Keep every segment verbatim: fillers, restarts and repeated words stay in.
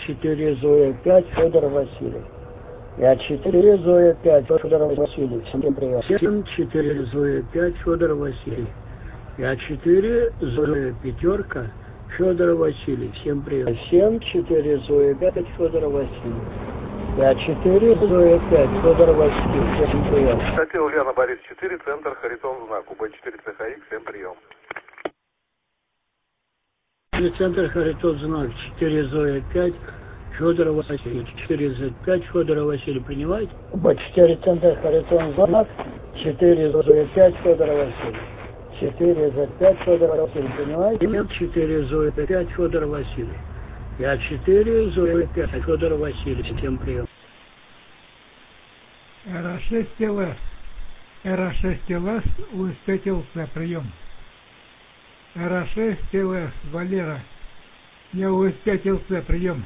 четыре Зоя пять Федор Васильев. Я четыре Зоя пять Федор Васильев. Всем прием. семь четыре Зоя пять Федор Васильев. Я четыре Зоя пятерка Федор Васильев. Всем прием. семь четыре Зоя пять Федор Васильев. Я четыре Зоя пять Федор Васильев. Всем прием. Кстати, Ульяна Борис четыре, центр Харитон знак. УБ четыре ЦХХ. Всем прием. Центр Харитон знак четыре Зоя пять Федор Васильев. четыре Зоя пять Федор Васильев. Принимаете? УБ четыре центр Харитон знак четыре Зоя пять Федор Васильев. четыре Зоя пять Федор Васильев. Принимаете? четыре Зоя пять Федор Васильев. Я четыре Зоя пять Федор Васильев. Всем прием. Р шесть ЛС. Р шесть ЛС встретился прием. Р шесть ЛС Валера. Я встретился прием.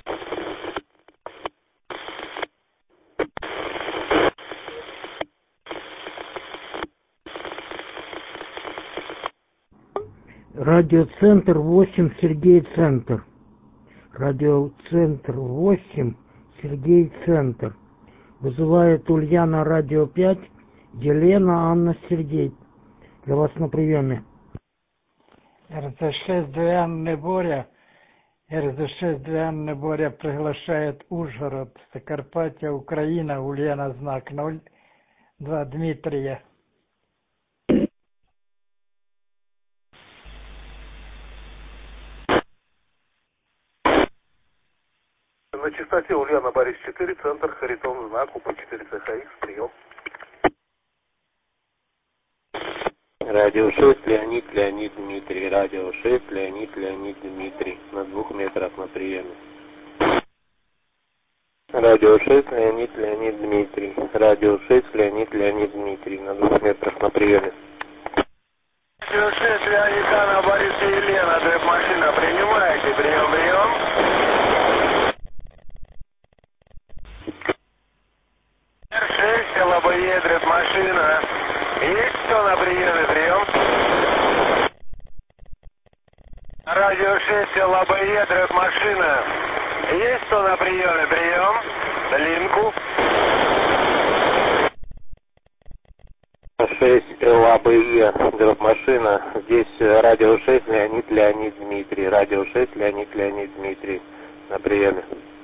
Радиоцентр восемь Сергей Центр. Радиоцентр восемь Сергей Центр. Вызывает Ульяна Радио пять, Елена, Анна, Сергей. Для вас на приеме. эр зэ шесть для Анны Боря. эр зэ шесть для Анны Боря приглашает Ужгород, Закарпатье, Украина, Ульяна знак ноль два Дмитрия. На частоте Ульяна Борис четыре, центр Харитон знак. УБ четыре ЦХХ. Прием. Радио шесть, Леонид, Леонид, Дмитрий. Радио шесть, Леонид, Леонид, Дмитрий. На двух метрах на приеме. Радио шесть, Леонид, Леонид, Дмитрий. Радио шесть, Леонид, Леонид, Дмитрий. На двух метрах на приеме. Радио шесть, Леонид, Анна, Борис и Елена. Дэп-машина. Принимаете? Прием, прием. эр шесть, ЛБЕ, дэп-машина. Есть кто на приеме? Прием. Радио шесть, ЛБЕ, дэп-машина. Есть кто на приеме? Прием. Линку. шесть ЛАБЕ, дэп-машина. Здесь радио шесть, Леонид, Леонид, Дмитрий. Радио шесть, Леонид, Леонид, Дмитрий. На приеме.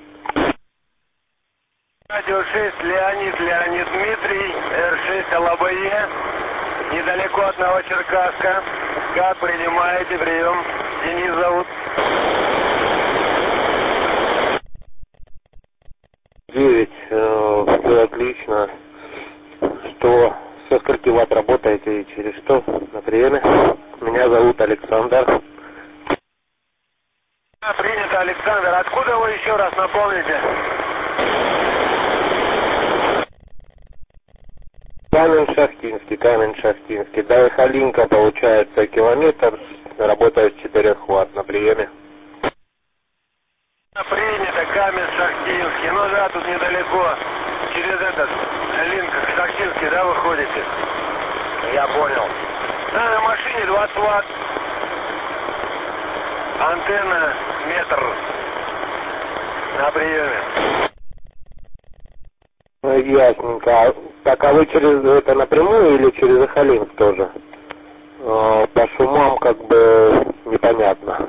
Радио шесть, Леонид, Леонид, Дмитрий. эр шесть, ЛБЕ. Недалеко от Новочеркасска. Как принимаете? Прием. Денис зовут. девять. Э, все отлично. Что, со скольки ватт работаете и через что на приеме? Меня зовут Александр. А, принято, Александр. Откуда вы еще раз напомните? Камень-Шахтинский, Камень-Шахтинский. До Халинка получается километр, работает с четырёх ватт на приеме. Принято, Камень-Шахтинский. Ну да, тут недалеко. Через этот линк Шахтинский, да, выходите? Я понял. Да, на машине двадцать ватт. Антенна метр на приеме. Ясненько. Так, а вы через это напрямую или через Ахалинск тоже? Э, по шумам как бы непонятно.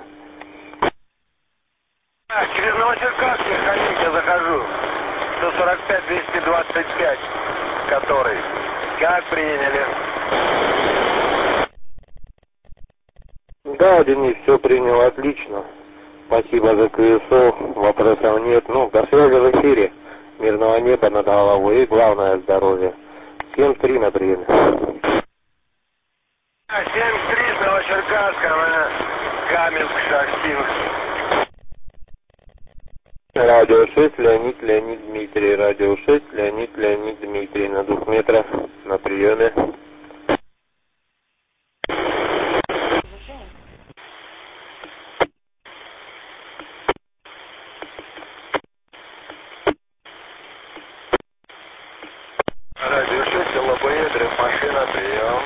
А, через Новочеркасск я Ахалинск я захожу. сто сорок пять двести двадцать пять, который. Как приняли? Да, Денис, все принял отлично. Спасибо за КСО, вопросов нет. Ну, до связи в эфире. Мирного неба над головой и главное здоровье. семь три на приеме. семь три с Новочеркасска на Каменск-Шахтинск. Радио шесть, Леонид, Леонид, Дмитрий. Радио шесть, Леонид, Леонид, Дмитрий. На двух метрах на приеме. Радио шесть, ЛБЕ, дрифт-машина, прием.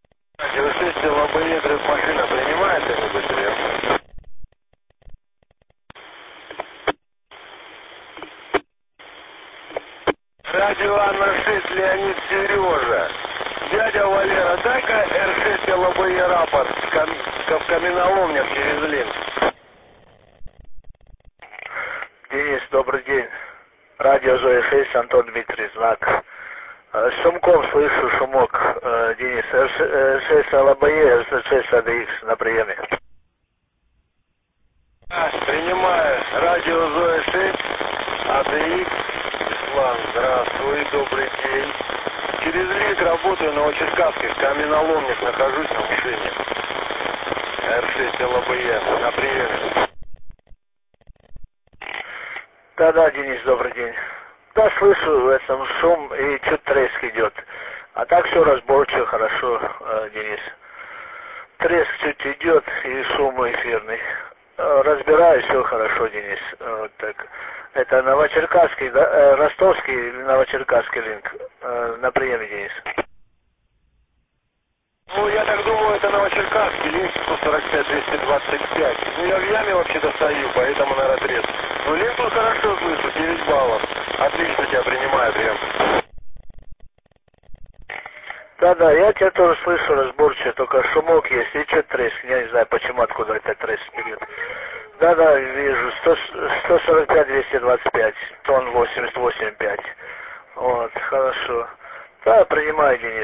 Радио шесть, ЛБЕ, дрифт-машина, принимает кто-нибудь прием? Радио Анна шесть, Леонид Сережа. Дядя Валера, дай-ка эр шесть ЛБЕ рапорт в каменоломнях через линк. Денис, добрый день. Радио Зоя шесть, Антон Дмитрий, знак. С шумком слышу шумок. Денис, эр шесть ЛБЕ, эр шесть АДХ на приеме. Принимаю. Радио Зоя шесть, АДХ. Ислам, здравствуй, добрый день. Через линк работаю на Новочеркасске, в каменоломнях нахожусь на машине. эр шесть ЛБЕ на приеме. Да-да, Денис, добрый день. Да, слышу в этом шум и чуть треск идет. А так все разборчиво, хорошо, Денис. Треск чуть идет и шум эфирный. Разбираю, все хорошо, Денис. Вот так. Это Новочеркасский, да, ростовский или Новочеркасский линк на приеме, Денис. Ну, я так думаю, это Новочеркасский линк сто сорок пять двести двадцать пять. Ну, я в яме вообще-то стою, поэтому на отрез. Ну, линк тут хорошо слышу, девять баллов. Отлично тебя принимаю, прием. Да-да, я тебя тоже слышу разборчиво, только шумок есть и что-то треск. Я не знаю, почему, откуда этот треск идет. Да-да, вижу, сто сорок пять двести двадцать пять, тон восемьдесят восемь пять. Вот, хорошо. Да, принимаю, Денис.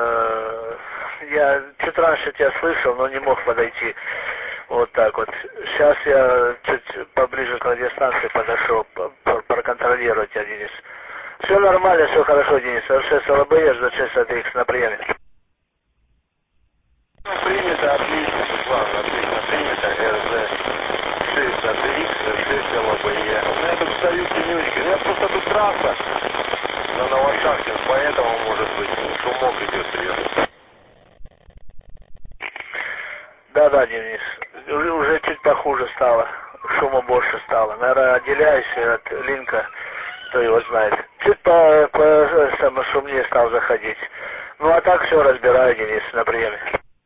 Я чуть раньше тебя слышал, но не мог подойти. Вот так вот. Сейчас я чуть поближе к радиостанции подошел, проконтролировать тебя, Денис. Все нормально, все хорошо, Денис. эр шесть ЛБЕ, эр шесть АДХ на приеме. Принято, отлично, Светлана, отлично, принято. эр шесть АДХ, эр шесть ЛБЕ. Я тут стою тенечкой. Я просто тут трасса на Новошахтинск, поэтому, может быть, шумок идет прием. Да-да, Денис. Уже, уже чуть похуже стало. Шума больше стало. Наверное, отделяюсь от линка, кто его знает. Чуть по, по само шумнее стал заходить. Ну а так все разбираю, Денис, на приеме.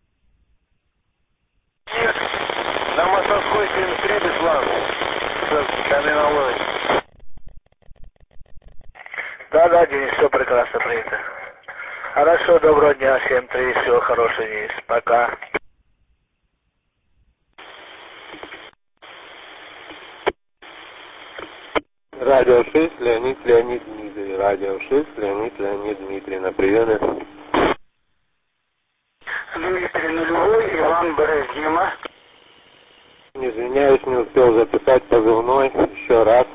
Нет, на Московской семьдесят три, Беслан. С каменоломней. Да-да, Денис, все прекрасно принято. Хорошо, доброго дня, семь три, всего хорошего, Денис. Пока. Радио шесть, Леонид, Леонид, Дмитрий. Радио шесть, Леонид, Леонид, Дмитрий. На приеме. Дмитрий нулевой, Иван Бороздима. Извиняюсь, не успел записать позывной. Еще раз.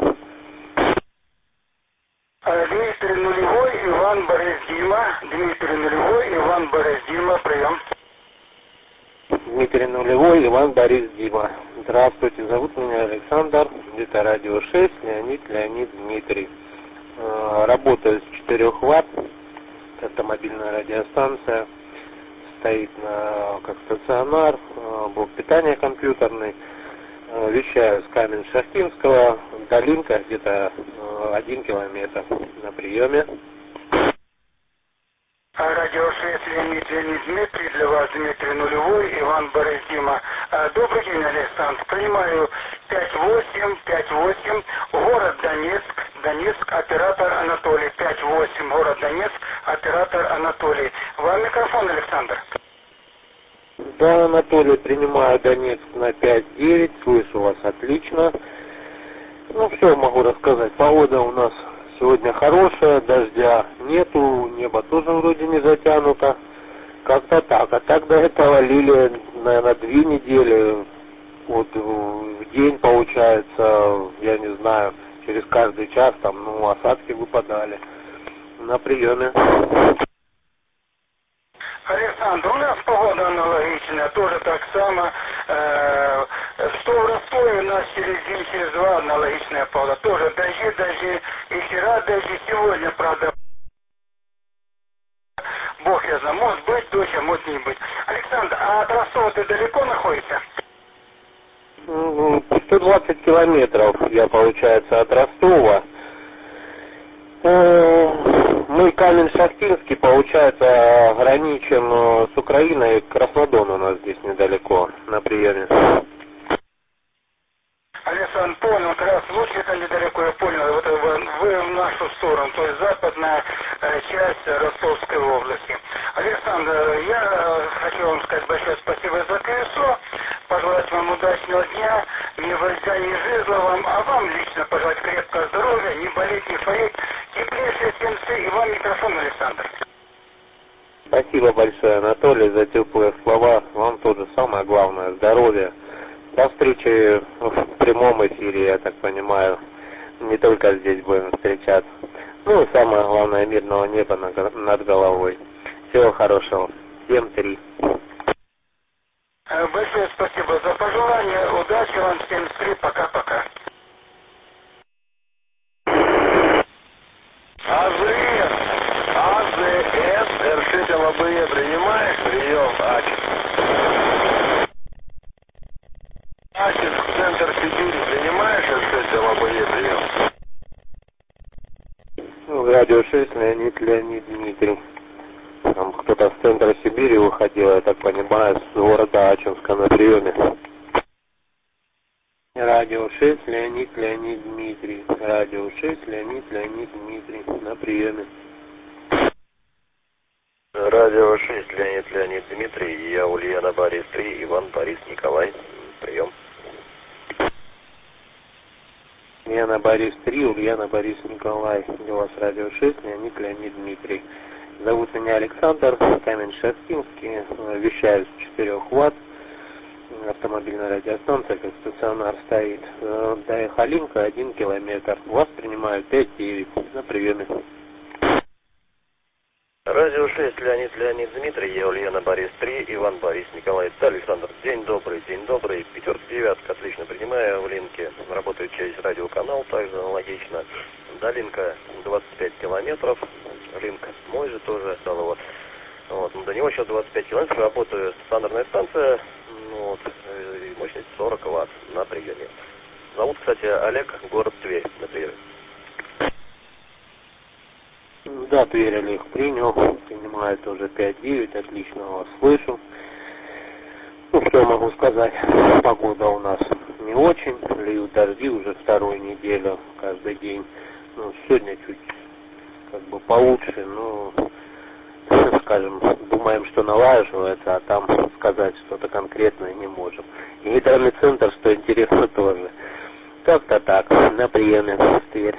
Дмитрий нулевой, Иван Бороздима. Дмитрий нулевой, Иван Бороздима. Прием. Дмитрий нулевой, Иван Борис Дима. Здравствуйте, зовут меня Александр. Это радио шесть, Леонид, Леонид, Дмитрий. Работаю с четырёх ватт. Это мобильная радиостанция. Стоит на как стационар, блок питания компьютерный. Вещаю с Камень-Шахтинского до Линка где-то один километр. На приеме. Радио шесть, Леонид, Леонид, Дмитрий. Для вас Дмитрий нулевой, Иван Бороздима. Добрый день, Александр. Принимаю пять восемь, пять восемь, город Донецк, Донецк, оператор Анатолий. пять восемь, город Донецк, оператор Анатолий. Вам микрофон, Александр. Да, Анатолий, принимаю Донецк на пять девять, слышу вас отлично. Ну, все могу рассказать. Погода у нас сегодня хорошая, дождя нету, небо тоже вроде не затянуто. Как-то так. А так до этого лили, наверное, две недели. Вот в день получается, я не знаю, через каждый час там, ну, осадки выпадали. На приеме. Александр, у нас погода аналогичная, тоже так само. Э, что в Ростове у нас через день, через два аналогичная погода. Тоже дожди, дожди, и вчера дожди, сегодня, правда, Бог я знаю, может быть дождь, а может не быть. Александр, а от Ростова ты далеко находишься? сто двадцать километров я, получается, от Ростова. Мы Камень-Шахтинский, получается, граничим с Украиной. Краснодон у нас здесь недалеко, на приеме. Александр, понял, как раз вот это недалеко, я понял, вот вы, вы в нашу сторону, то есть западная э, часть Ростовской области. Александр, я хочу вам сказать большое спасибо за КСО, пожелать вам удачного дня, не вождя, не жезла вам, а вам лично пожелать крепкого здоровья, не болеть, не хвореть, теплейшие семцы, и вам микрофон, Александр. Спасибо большое, Анатолий, за теплые слова. Вам тоже самое главное здоровье. До встречи в прямом эфире, я так понимаю. Не только здесь будем встречаться. Ну и самое главное, мирного неба над головой. Всего хорошего. Всем три. Большое спасибо за пожелание. Удачи вам всем три. Пока-пока. АЗС. АЗС. РШ ЛБЕ. Принимаешь? Прием. Ачинск. Ачинск. Центр Сибири. Принимаешь? РШ ЛБЕ. Прием. Ну, радио шесть, Леонид, Леонид, Дмитрий. Там кто-то с центра Сибири выходил, я так понимаю, с города Ачинска на приеме. Радио шесть, Леонид, Леонид, Дмитрий. Радио шесть, Леонид, Леонид, Дмитрий. На приеме. Радио шесть, Леонид, Леонид, Дмитрий. Я Ульяна, Борис три, Иван, Борис, Николай. Прием. Ульяна, Борис три, Ульяна, Борис, Николай. Для вас радио шесть, Леонид, Леонид, Дмитрий. Зовут меня Александр, Камень-Шахтинский, вещаю с четырёх ватт. Автомобильная радиостанция, как стационар стоит. До Эхолинка один километр. Вас принимают пять девять на приеме. Радио шесть, Леонид, Леонид, Дмитрий, я Ульяна, Борис три, Иван, Борис, Николай. Да, Александр, день добрый, день добрый. Пятерка, девятка, отлично принимаю в линке. Работает через радиоканал, также аналогично. До линка двадцать пять километров. Линк мой же тоже, стало вот. Вот, до него еще двадцать пять километров. Работаю стационарная станция, ну, вот, мощность сорок ватт на приеме. Зовут, кстати, Олег, город Тверь, на приеме. Да, Тверь Олег принял, принимает уже пять девять, отлично вас слышу. Ну, что могу сказать, погода у нас не очень, льют дожди уже вторую неделю, каждый день. Ну, сегодня чуть как бы получше, но, скажем, думаем, что налаживается, а там сказать что-то конкретное не можем. И нейтральный центр, что интересно, тоже. Как-то так, на приеме в Тверь.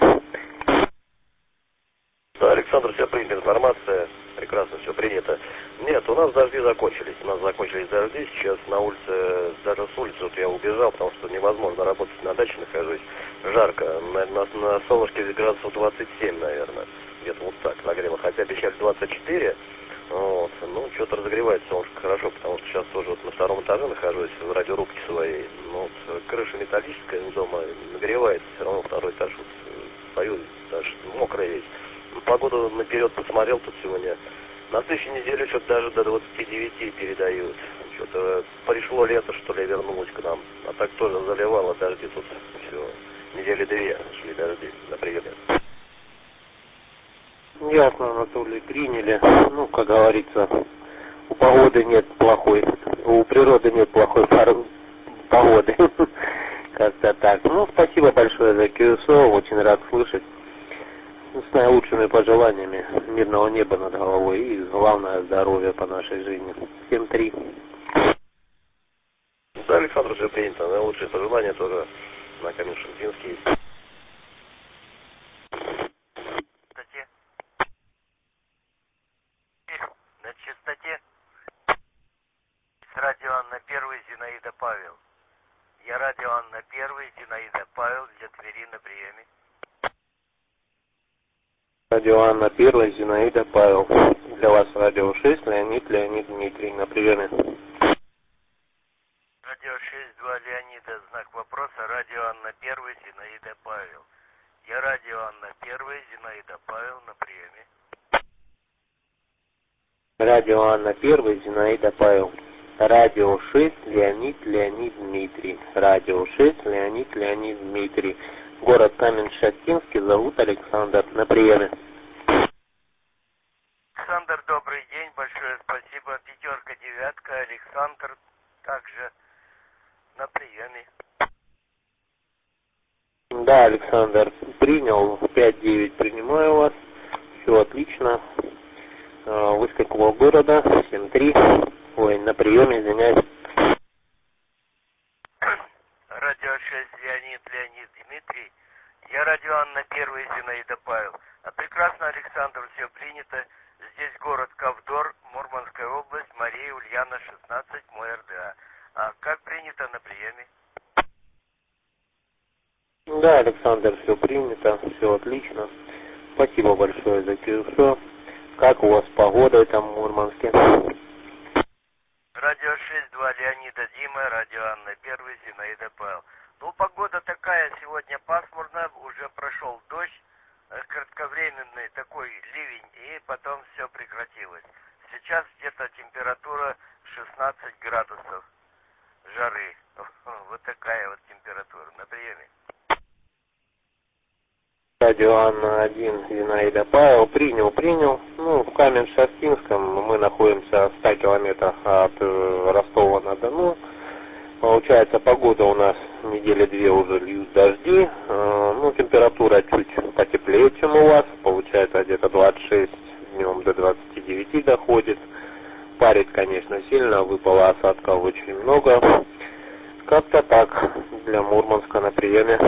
Да, Александр, все принята информация, прекрасно все принято. Нет, у нас дожди закончились, у нас закончились дожди, сейчас на улице, даже с улицы вот я убежал, потому что невозможно работать, на даче нахожусь, жарко, на, на, на солнышке градусов двадцать семь, наверное, где-то вот так нагрело, хотя обещали двадцать четыре, вот, ну, что-то разогревается солнышко хорошо, потому что сейчас тоже вот на втором этаже нахожусь, в радиорубке своей, ну, вот, крыша металлическая дома нагревается, все равно второй этаж вот, стою, даже мокрая весь. Погоду наперед посмотрел тут сегодня. На следующей неделе что-то даже до двадцати девяти передают. Что-то пришло лето, что ли, вернулось к нам. А так тоже заливало дожди тут. Все. Недели две шли дожди на приеме. Ясно, Анатолий, приняли. Ну, как говорится, у погоды нет плохой, у природы нет плохой погоды. Как-то так. Ну, спасибо большое за КСО, очень рад слышать. С наилучшими пожеланиями мирного неба над головой и, главное, здоровья по нашей жизни. Всем три. Да, Александр, уже принято. Наилучшие пожелания тоже на Камень-Шахтинский. Частоте. На частоте. С радио Анна первый, Зинаида Павел. Я радио Анна первый, Зинаида Павел, для Твери на приеме. Радио Анна первая, Зинаида Павел. Для вас радио шесть, Леонид, Леонид, Дмитрий. На приеме. Радио шесть два, Леонида, знак вопроса. Радио Анна первая, Зинаида Павел. Я радио Анна первая, Зинаида Павел, на приеме. Радио Анна первая, Зинаида Павел. Радио шесть, Леонид, Леонид, Дмитрий. Радио шесть, Леонид, Леонид, Дмитрий. Город Камень-Шахтинский, зовут Александр. На приеме. Александр, добрый день, большое спасибо. Пятерка, девятка, Александр, также на приеме. Да, Александр, принял. пять девять принимаю вас. Все отлично. Вы с какого города? семь три. Ой, на приеме, извиняюсь. Радио шесть, Леонид, Леонид, Дмитрий. Я радио Анна первый, Зинаида Павел. А прекрасно, Александр, все принято. Здесь город Ковдор, Мурманская область, Мария Ульяна, шестнадцать, мой РДА. А как принято на приеме? Да, Александр, все принято, все отлично. Спасибо большое за КЮСО. Как у вас погода там в Мурманске? Радио шесть два, Леонида Дима, радио Анна первый, Зинаида Павел. Ну, погода такая, сегодня пасмурно, уже прошел дождь, кратковременный такой ливень, и потом все прекратилось. Сейчас где-то температура шестнадцать градусов жары. Вот такая вот температура на приеме. Радио Анна один, Зинаида Павел, принял, принял. Ну, в Каменск-Шахтинском мы находимся в ста километрах от э, Ростова-на-Дону. Получается, погода у нас недели две уже льют дожди. Э, ну, температура чуть потеплее, чем у вас. Получается, где-то двадцать шесть, днем до двадцати девяти доходит. Парит, конечно, сильно, выпало осадков очень много. Как-то так для Мурманска на приеме.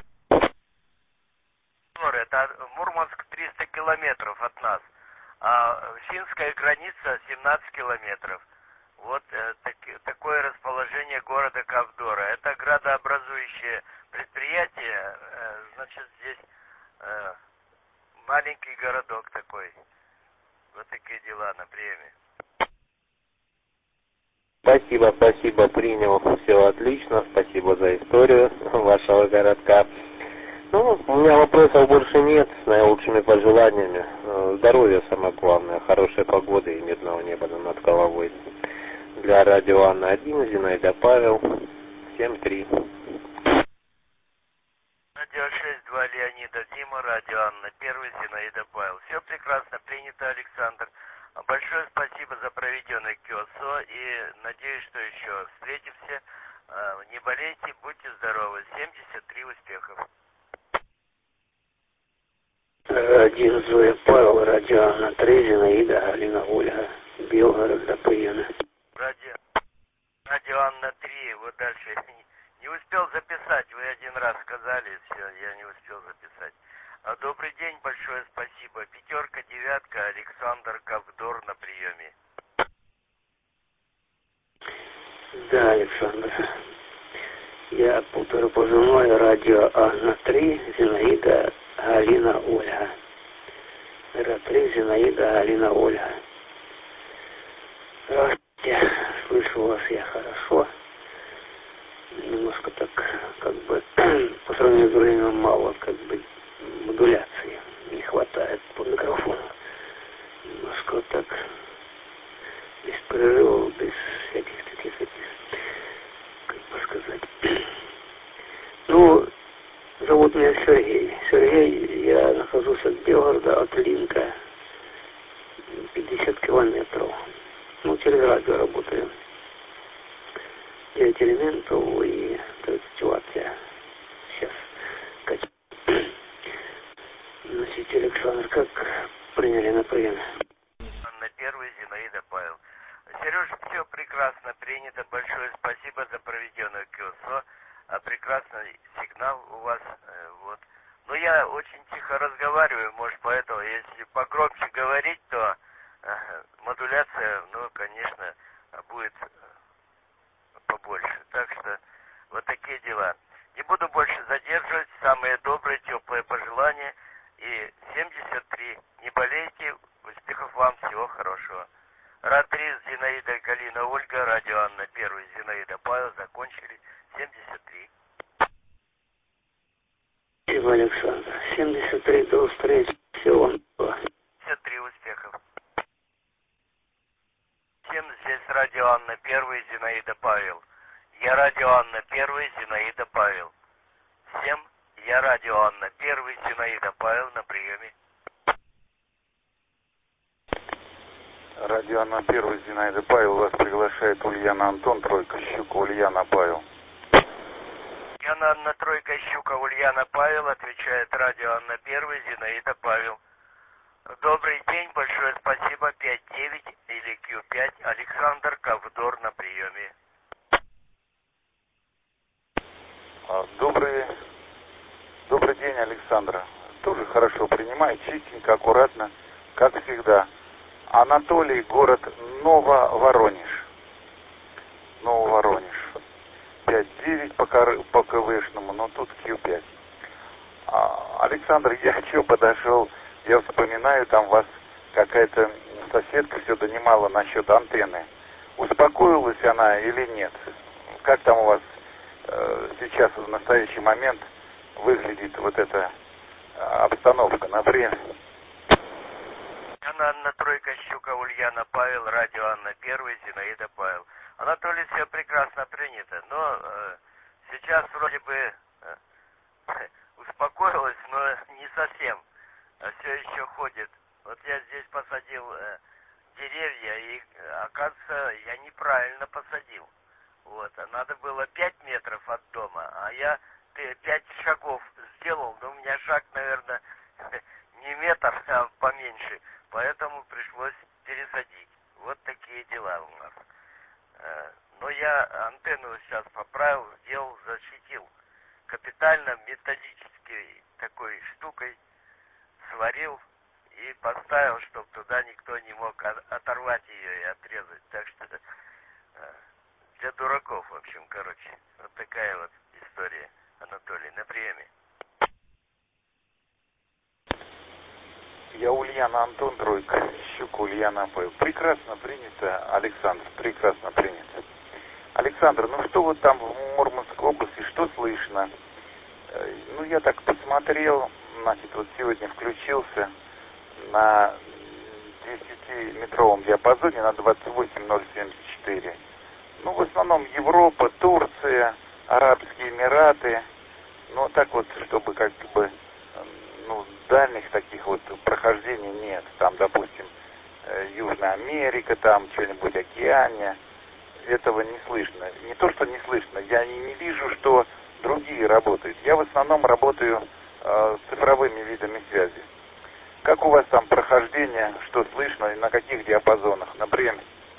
Это Мурманск триста километров от нас, а финская граница семнадцать километров. Вот э, так, такое расположение города Ковдора. Это градообразующее предприятие, э, значит, здесь э, маленький городок такой. Вот такие дела на приеме. Спасибо, спасибо, принял, все отлично, спасибо за историю вашего городка. Ну, у меня вопросов больше нет, с наилучшими пожеланиями. Здоровья самое главное, хорошей погоды и мирного неба над головой. Для радио Анна один, Зинаида Павел, семь три. Радио шесть два, Леонида Дима, радио Анна первый, Зинаида Павел. Все прекрасно принято, Александр. Большое спасибо за проведенный КЮСО и надеюсь, что еще встретимся. Не болейте, будьте здоровы. семьдесят три, успехов. Радио Зоя Павел, радио Анна три, Зинаида, Галина, Ольга, Белгород, до приема. Радио, радио Анна три, вот дальше. Не успел записать, вы один раз сказали, все, я не успел записать. А, добрый день, большое спасибо. Пятерка, девятка, Александр Ковдор на приеме. Да, Александр. Я полтора позывной, радио Анна три, Зинаида, Галина, Ольга. Ра три, Зинаида, Галина, Ольга. Здравствуйте, слышу вас я хорошо. Немножко так, как бы, по сравнению с другим мало, как бы, модуляции не хватает по микрофону. Немножко вот так, без прерывов, без всяких таких, как бы сказать. Ну, зовут меня Сергей. Сергей, я нахожусь от Белгорода, от Линка, пятьдесят километров. Ну, через радио работаю. девять элементов и тридцать ватт я сейчас качаю. Носитель Александр, как приняли на прием? На первый, Зинаида Павел. Сереж, все прекрасно принято. Большое спасибо за проведенную КЮСО. А прекрасный сигнал у вас. Э, вот. Но я очень тихо разговариваю, может, поэтому, если погромче говорить, то э, модуляция, ну, конечно, будет побольше. Так что вот такие дела. Не буду больше задерживать. Самые добрые, теплые пожелания. И семьдесят три. Не болейте. Успехов вам. Всего хорошего. Ра три, Зинаида, Галина, Ольга. Радио Анна первый, Зинаида Павел. Закончили. семьдесят три. Спасибо, Александр. семьдесят три. До встречи. Всего вам доброго. семьдесят три. Успехов. Всем здесь радио Анна первый, Зинаида Павел. Я радио Анна первый, Зинаида Павел. Всем я радио Анна первый, Зинаида Павел на приеме. Радио Анна первый, Зинаида Павел. Вас приглашает Ульяна Антон, тройка, Щука, Ульяна Павел. Я Яна Анна Тройка Щука, Ульяна Павел, отвечает радио Анна Первый, Зинаида Павел. Добрый день, большое спасибо, пять девять или Q пять, Александр Ковдор на приеме. Добрый, добрый день, Александра. Тоже хорошо принимает, чистенько, аккуратно, как всегда. Анатолий, город Нововоронеж. Нововоронеж. пять девять по, по КВшному, но тут Q пять. А, Александр, я что подошел, я вспоминаю, там вас какая-то соседка все донимала насчет антенны. Успокоилась она или нет? Как там у вас э, сейчас в настоящий момент выглядит вот эта э, обстановка, например? Яна Анна Тройка Щука, Ульяна Павел, радио Анна Первый, Зинаида Павел. Анатолий, все прекрасно принято, но э, сейчас вроде бы э, успокоилась, но не совсем. Все еще ходит. Вот я здесь посадил э, деревья, и, оказывается, я неправильно посадил. Вот, а надо было пять метров от дома, а я пять шагов сделал, но у меня шаг, наверное, не метр, а поменьше, поэтому пришлось пересадить. Вот такие дела у нас. Но я антенну сейчас поправил, сделал, защитил. Капитально, металлической такой штукой сварил и поставил, чтобы туда никто не мог оторвать ее и отрезать. Так что для дураков, в общем, короче. Вот такая вот история, Анатолий, на приеме. Я Ульяна Антон Тройка, Щука Ульяна Павел. Прекрасно принято, Александр, прекрасно принято. Александр, ну что вот там в Мурманской области, что слышно? Ну, я так посмотрел, значит, вот сегодня включился на десятиметровом диапазоне на двадцать восемь ноль семьдесят четыре. Ну, в основном Европа, Турция, Арабские Эмираты. Ну, так вот, чтобы как бы, ну, дальних таких вот прохождений нет. Там, допустим, Южная Америка, там что-нибудь Океания. Этого не слышно. Не то, что не слышно, я не, не вижу, что другие работают. Я в основном работаю э, с цифровыми видами связи. Как у вас там прохождение, что слышно и на каких диапазонах? Например?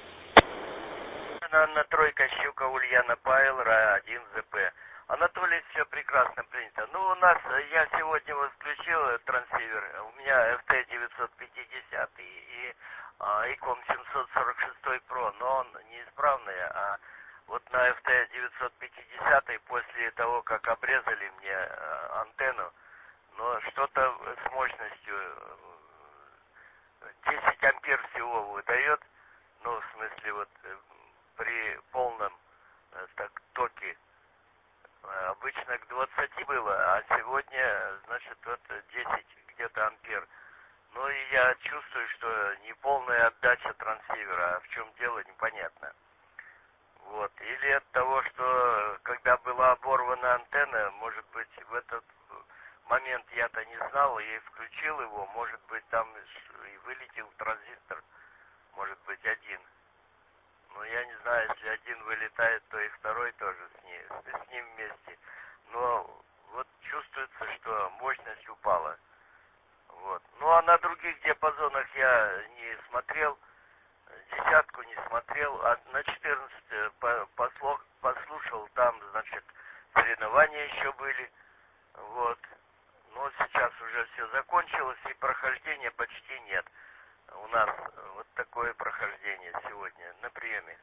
Анна Тройка Щука, Ульяна Павел, Ра один ЗП. Анатолий, все прекрасно принято. Ну, у нас, я сегодня вот включил трансивер, у меня эф тэ девятьсот пятьдесят и, и а, иком семьсот сорок шесть про, но он неисправный, а вот на эф тэ девятьсот пятьдесят после того, как обрезали мне а, антенну, но что-то с мощностью десять ампер всего выдает, ну, в смысле, вот при полном так, токе. Обычно к двадцати было, а сегодня, значит, вот десять где-то ампер. Ну и я чувствую, что неполная отдача трансивера, а в чем дело, непонятно. Вот. Или от того, что когда была оборвана антенна, может быть, в этот момент я-то не знал и включил его, может быть, там и вылетел транзистор, может быть, один. Ну, я не знаю, если один вылетает, то и второй тоже с ним, с ним вместе. Но вот чувствуется, что мощность упала. Вот. Ну, а на других диапазонах я не смотрел, десятку не смотрел, а на четырнадцать послух, послушал, там, значит, соревнования еще были. Вот. Но сейчас уже все закончилось, и прохождения почти нет. У нас вот такое прохождение сегодня на приеме.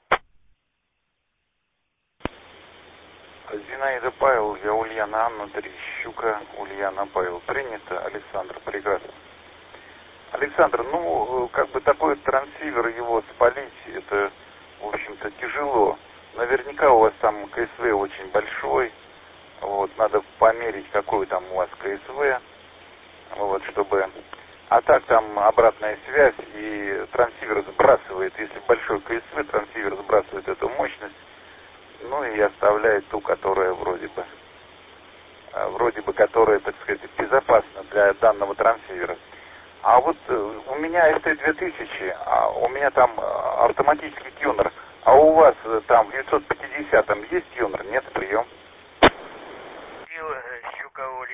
Зинаида Павел, я Ульяна Анна Щука, Ульяна Павел. Принято, Александр, прекрасно. Александр, ну, как бы такой трансивер, его спалить, это, в общем-то, тяжело. Наверняка у вас там КСВ очень большой. Вот, надо померить, какой там у вас КСВ. Вот, чтобы... А так там обратная связь, и трансивер сбрасывает, если большой КСВ, трансивер сбрасывает эту мощность, ну и оставляет ту, которая вроде бы, вроде бы, которая, так сказать, безопасна для данного трансивера. А вот у меня эф тэ две тысячи, а у меня там автоматический тюнер, а у вас там в девятьсот пятидесятом есть тюнер? Нет, прием.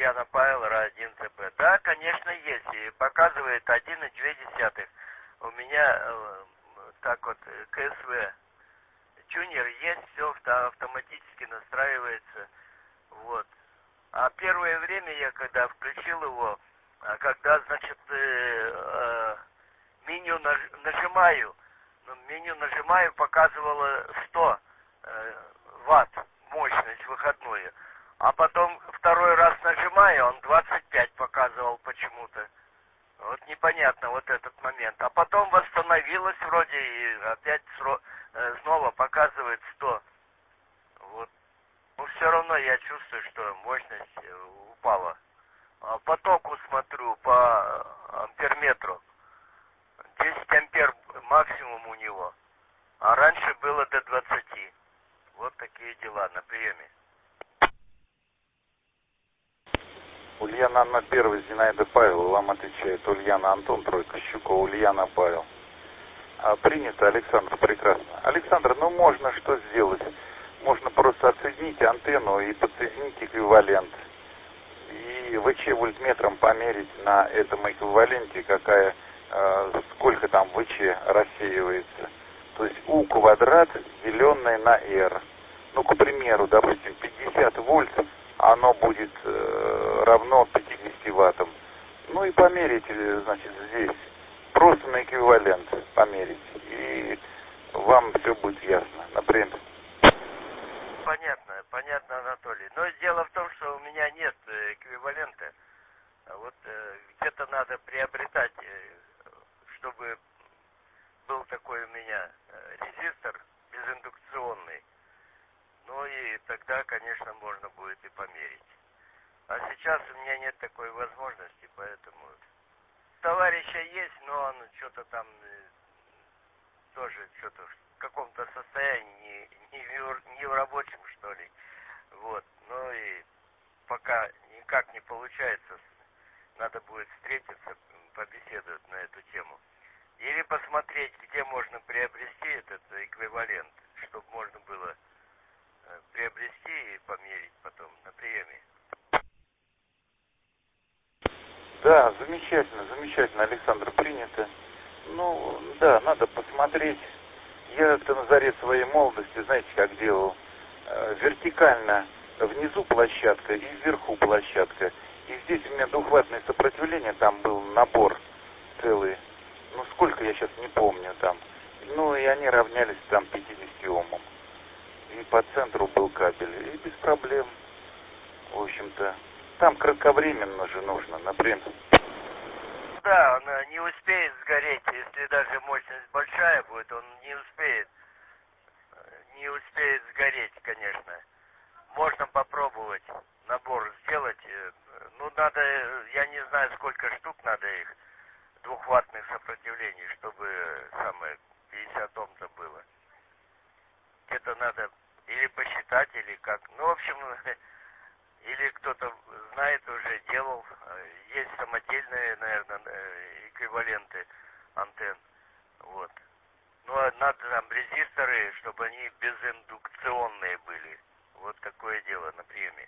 Ульяна Павел, один цэ пэ. Да, конечно, есть. И показывает один и две десятых. У меня э, так вот ка эс вэ. Тюнер есть, все автоматически настраивается. Вот. А первое время я когда включил его, когда, значит, э, э, меню наж, нажимаю, меню нажимаю, показывало сто э, ватт мощность выходную. А потом второй раз нажимаю, он двадцать пять показывал почему-то. Вот непонятно вот этот момент. А потом восстановилось вроде и опять э, снова показывает сто. Вот. Но все равно я чувствую, что мощность упала. А потоку смотрю по амперметру. десять ампер максимум у него. А раньше было до двадцати. Вот такие дела на приеме. Ульяна Анна первый, Зинаида Павел, вам отвечает Ульяна Антон, тройка, Щука, Ульяна Павел. А принято, Александр, прекрасно. Александр, ну можно что сделать? Можно просто отсоединить антенну и подсоединить эквивалент. И ВЧ вольтметром померить на этом эквиваленте, какая, э, сколько там ВЧ рассеивается. То есть У квадрат, деленное на R. Ну, к примеру, допустим, пятьдесят вольт, оно будет э, равно пятидесяти ваттам. Ну и померить, значит, здесь. Просто на эквивалент померить. И вам все будет ясно. Например. Понятно, понятно, Анатолий. Но дело в том, что у меня нет эквивалента. Вот э, где-то надо приобретать, э, чтобы был такой у меня э, резистор безиндукционный. Ну и тогда, конечно, можно будет и померить. А сейчас у меня нет такой возможности, поэтому... Товарища есть, но он что-то там э, тоже что-то в каком-то состоянии, не, не, в, не в рабочем, что ли. Вот. Ну и пока никак не получается, надо будет встретиться, побеседовать на эту тему. Или посмотреть, где можно приобрести этот эквивалент, чтобы можно было приобрести и померить потом на приеме. Да, замечательно, замечательно, Александр, принято. Ну, да, надо посмотреть. Я как-то на заре своей молодости, знаете, как делал? Э, вертикально внизу площадка и вверху площадка. И здесь у меня двухваттное сопротивление, там был набор целый. Ну, сколько я сейчас не помню там. Ну, и они равнялись там пятидесяти омам. И по центру был кабель. И без проблем, в общем-то. Там кратковременно же нужно, например. Да, он не успеет сгореть, если даже мощность большая будет, он не успеет, не успеет сгореть, конечно. Можно попробовать набор сделать, ну надо, я не знаю, сколько штук надо их, двухваттных сопротивлений, чтобы самое пятьдесят ом-то было. Это надо или посчитать, или как, ну в общем... Или кто-то знает, уже делал. Есть самодельные, наверное, эквиваленты антенн. Вот. Ну, а надо там резисторы, чтобы они безиндукционные были. Вот такое дело на приеме.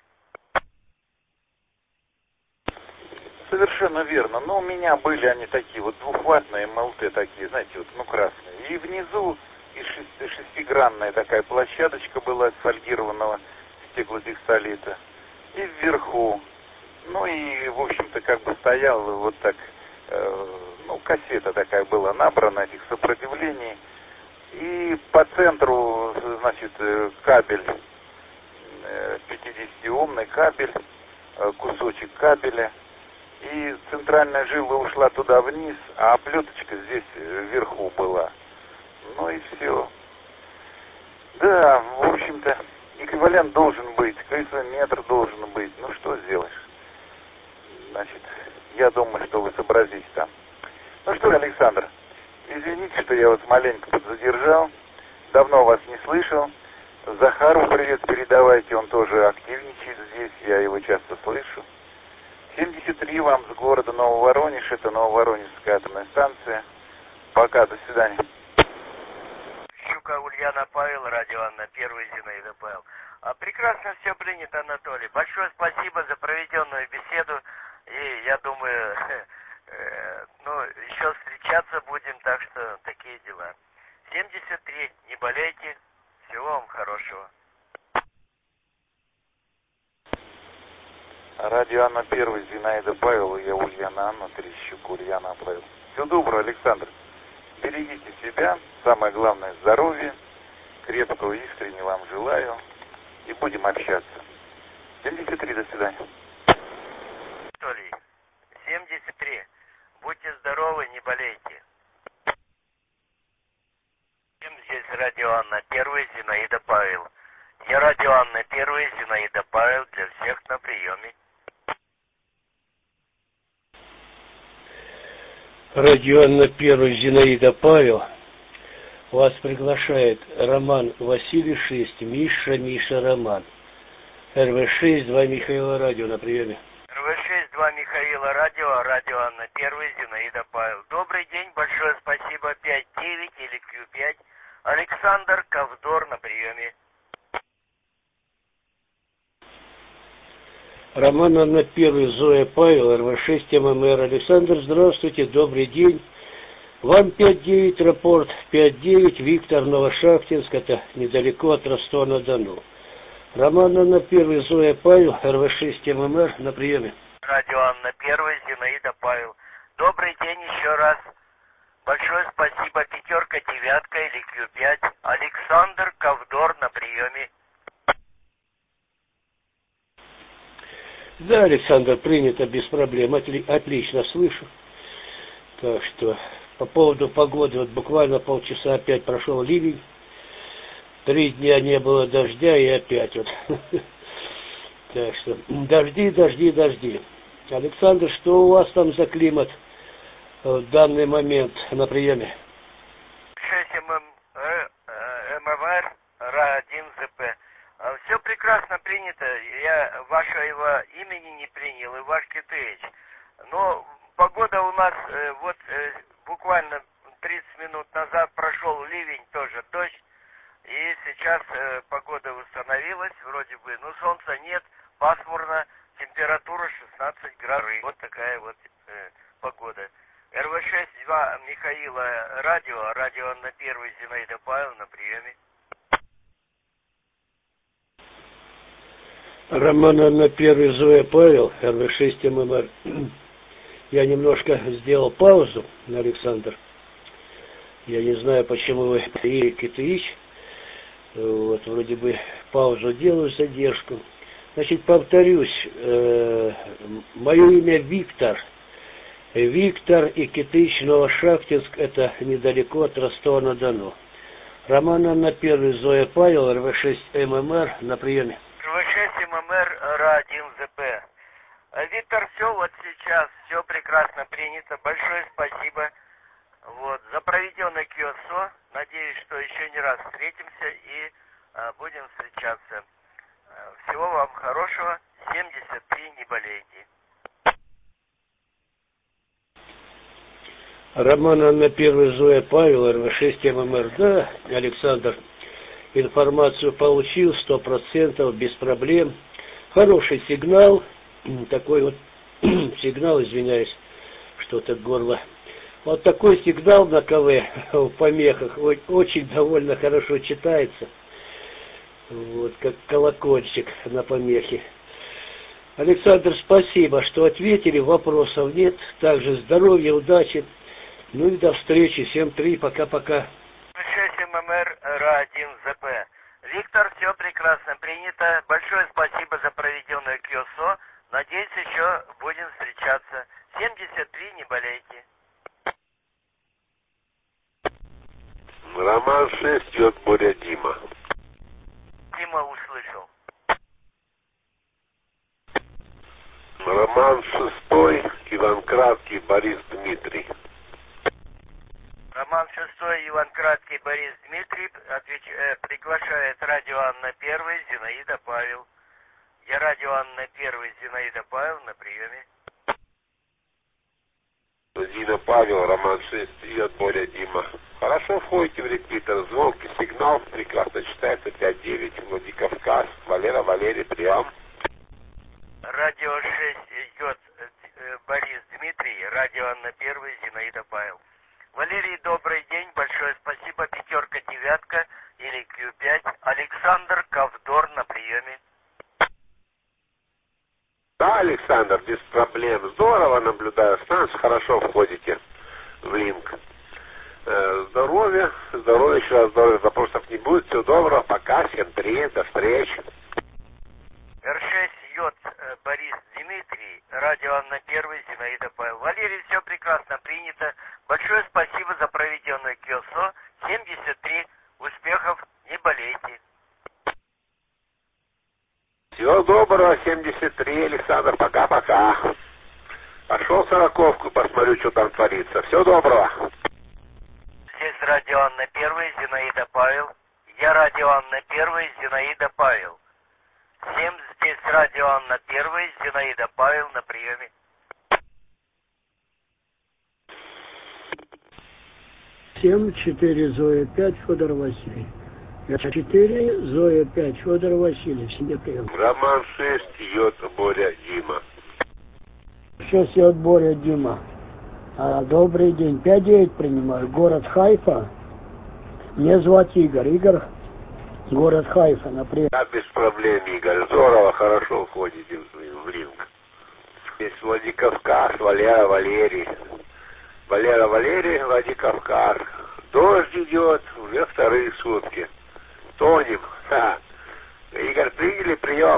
Совершенно верно. Но у меня были они такие вот двухваттные эм эл тэ такие, знаете, вот, ну, красные. И внизу и шести, шестигранная такая площадочка была из фольгированного стеклодистолита. И вверху. Ну и, в общем-то, как бы стоял вот так, э, ну, кассета такая была набрана этих сопротивлений. И по центру, значит, кабель, э, пятидесятиомный кабель, э, кусочек кабеля. И центральная жила ушла туда вниз, а оплеточка здесь вверху была. Ну и все. Да, в общем-то... Эквивалент должен быть, метр должен быть. Ну, что сделаешь? Значит, я думаю, что вы сообразите там. Ну что, Александр, извините, что я вас маленько подзадержал. Давно вас не слышал. Захару привет передавайте, он тоже активничает здесь, я его часто слышу. семьдесят три вам с города Нововоронеж, это Нововоронежская атомная станция. Пока, до свидания. Щука, Ульяна Павел, радио Анна, первый, Зинаида Павел. А прекрасно все принято, Анатолий. Большое спасибо за проведенную оживленную беседу. И я думаю, э, ну, еще встречаться будем, так что такие дела. семьдесят три, не болейте. Всего вам хорошего. Радио Анна Первый, Зинаида Павел, я Ульяна Анна, Терещук, Ульяна Павел. Всего доброго, Александр. Берегите себя, самое главное здоровье, крепкого, искренне вам желаю, и будем общаться. семьдесят три, до свидания. Анатолий, семьдесят три. Будьте здоровы, не болейте. Здесь радио Анна Первый, Зинаида Павел. Я радио Анна Первый, Зинаида Павел, для всех на приеме. Радио Анна Первый, Зинаида Павел. Вас приглашает Роман Василий шесть, Миша, Миша, Роман. эр вэ шесть, два Михаила радио на приеме. эр вэ шесть, два Михаила радио, радио Анна Первый, Зинаида Павел. Добрый день, большое спасибо, пять девять или кью пять. Александр Ковдор на приеме. Роман Анна Первый, Зоя Павел, эр вэ шесть, эм эм эр. Александр, здравствуйте, добрый день. Вам пять девять, рапорт, пять девять, Виктор, Новошахтинск, это недалеко от Ростова-на-Дону. Роман Анна Первый, Зоя Павел, эр вэ шесть, эм эм эр, на приеме. Радио Анна Первый, Зинаида Павел. Добрый день еще раз. Большое спасибо, пятерка, девятка или кью пять. Александр Ковдор на приеме. Да, Александр, принято без проблем, Отли- отлично слышу. Так что по поводу погоды, вот буквально полчаса опять прошел ливень, три дня не было дождя и опять вот. Так что дожди, дожди, дожди. Александр, что у вас там за климат в данный момент на приеме? шесть эм эм эр, ра один зэ пэ. Все прекрасно принято. Я вашего имени не принял, и ваш КТХ. Но погода у нас, э, вот э, буквально тридцать минут назад прошел ливень, тоже дождь. И сейчас э, погода восстановилась, вроде бы. Но солнца нет, пасмурно, температура шестнадцать градусов. Вот такая вот э, погода. эр вэ шесть, два Михаила радио, радио Анна Первый, Зинаида Павел на приеме. Роман Анна Первый, Зоя Павел, эр вэ шесть, эм эм эр. Я немножко сделал паузу, Александр. Я не знаю, почему вы и КТХ. Вот, вроде бы паузу делаю, задержку. Значит, повторюсь, э, мое имя Виктор. Виктор и КТХ Новошахтинск, это недалеко от Ростова-на-Дону. Роман Анна Первый, Зоя Павел, эр вэ шесть, эм эм эр на приеме. эр вэ шесть, эм эм эр, ра один зэ пэ. Виктор, все вот сейчас, все прекрасно принято. Большое спасибо. Вот, за проведенный КИОСО. Надеюсь, что еще не раз встретимся и а, будем встречаться. Всего вам хорошего. семьдесят три, не болейте. Роман Анна Первый, Зоя Павел, эр вэ шесть, эм эм эр. Да, Александр, информацию получил, сто процентов, без проблем. Хороший сигнал. Такой вот сигнал, извиняюсь, что-то горло. Вот такой сигнал на КВ в помехах очень довольно хорошо читается. Вот, как колокольчик на помехе. Александр, спасибо, что ответили, вопросов нет. Также здоровья, удачи. Ну и до встречи. Всем три, пока-пока. шесть эм эм эр, ра один зэ пэ. Виктор, все прекрасно принято. Большое спасибо за проведенную КИОСО. Надеюсь, еще будем встречаться. семьдесят три, не болейте. Роман шесть, идет Боря Дима. Дима услышал. Роман шестой, Иван Краткий, Борис Дмитрий. Роман шестой, Иван Краткий, Борис Дмитрий отвеч... э, приглашает радио Анна Первый, Зинаида Павел. Я радио Анна Первый, Зинаида Павел на приеме. Зина Павел, Роман шесть, идет Боря Дима. Хорошо входите в репитер, звонкий сигнал, прекрасно читается, пять девять, Владикавказ, Валера, Валерий, прием. Радио шесть идет Борис Дмитрий, радио Анна Первый, Зинаида Павел. Валерий, добрый день, большое спасибо, пятерка, девятка или Q пять. Александр Ковдор на приеме. Да, Александр, без проблем. Здорово наблюдаю с нас, хорошо входите в линк. Э, здоровья, здоровья, еще раз здоровья, вопросов не будет. Всего доброго, пока, всем привет, до встречи. эр шесть йод Борис Дмитрий, радио Анна Первый, Зинаида Павел. Валерий, все прекрасно принято. Большое спасибо за проведенное КИОСО. семьдесят три. Успехов, не болейте. Всего доброго, семьдесят три, Александр, пока-пока. Пошел сороковку, посмотрю, что там творится. Всего доброго. Здесь радио Анна Первый, Зинаида Павел. Я радио Анна Первый, Зинаида Павел. Всем здесь радио Анна Первый, Зинаида Павел на приеме. семь четыре Зоя пять Федор Василий. четыре Зоя пять Федор Василий. Всем прием. Роман шесть йод Боря Дима. шесть йод Боря Дима. А, добрый день. пять девять принимаю. Город Хайфа. Меня зовут Игорь. Игорь. Город Хайфа, например. Да, без проблем, Игорь. Здорово, хорошо входите в линк. Здесь Владикавказ, Валера, Валерий. Валера, Валерий, Владикавказ. Дождь идет уже вторые сутки. Тонем. Ха. Игорь, приняли прием?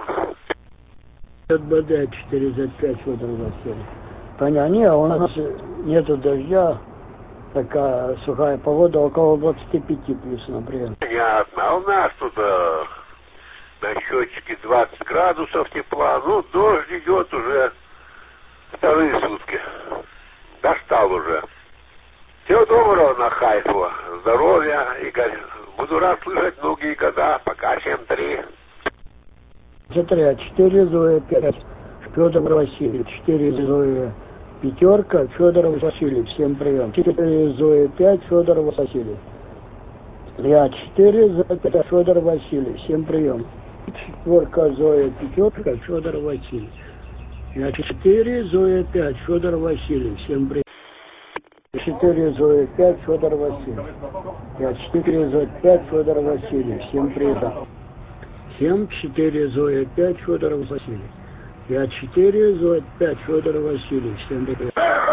БД четыре зет пять Федор Василий. Понятно, не, у нас нету дождя. Такая сухая погода, около двадцати пяти плюс, например. Понятно. А у нас тут э, на счетчике двадцать градусов тепла. Ну, дождь идет уже вторые сутки. Достал уже. Всего доброго на Хайфу. Здоровья, Игорь. Буду рад слышать многие года. Пока, всем три. четыре Зоя пять Федор Василий. четыре Зоя пятерка Федор Василий. Всем прием. четыре Зоя пять Федор Василий. Я четыре Зоя пять Федор Василий. Всем прием. Четверка Зоя пятерка Федор Василий. Я четыре Зоя пять Федор Василий. Всем прием. четыре Зоя пять Федор Василий. Я четыре Зоя пять Федор Василий. Всем прием. семь четыре Зоя пять Федор Василий. Я четыре Зоя пять Федор Василий. Всем привет.